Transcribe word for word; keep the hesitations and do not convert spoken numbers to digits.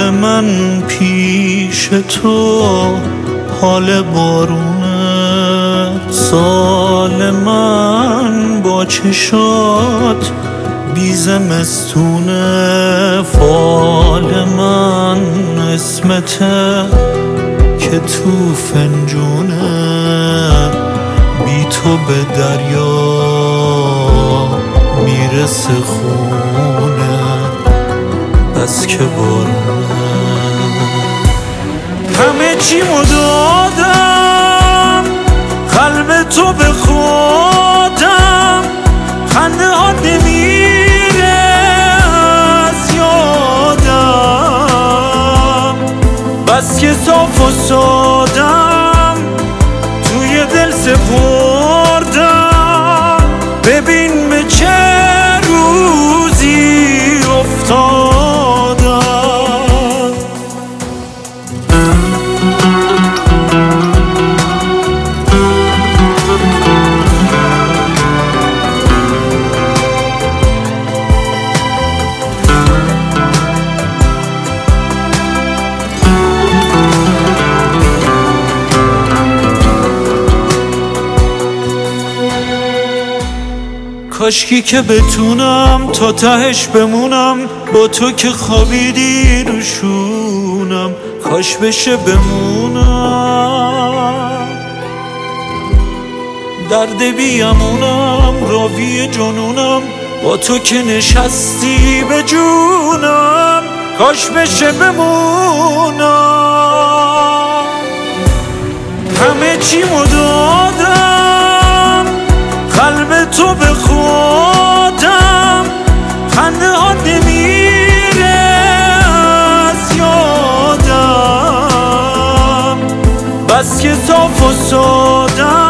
حال من پیش تو حال بارونه، سال من با چشات بی زمستونه، فال من اسمته که تو فنجونه، بی تو به دریا میرسه خونه، بس که بارونه. همه چیمو دادم قلب تو به خودم، خنده ها نمیره از یادم، بس که صاف و سادم توی دل سپردم، ببین به چه روزی افتادم. کاشکی که بتونم تا تهش بمونم، با تو که خوابیدی رو شونم، کاش بشه بمونم. درد بیامونم راوی جنونم، با تو که نشستی به جونم، کاش بشه بمونم. همه چیمو دادم قلب تو به خودم، خنده ها نمیره از یادم، بس که صاف و سادم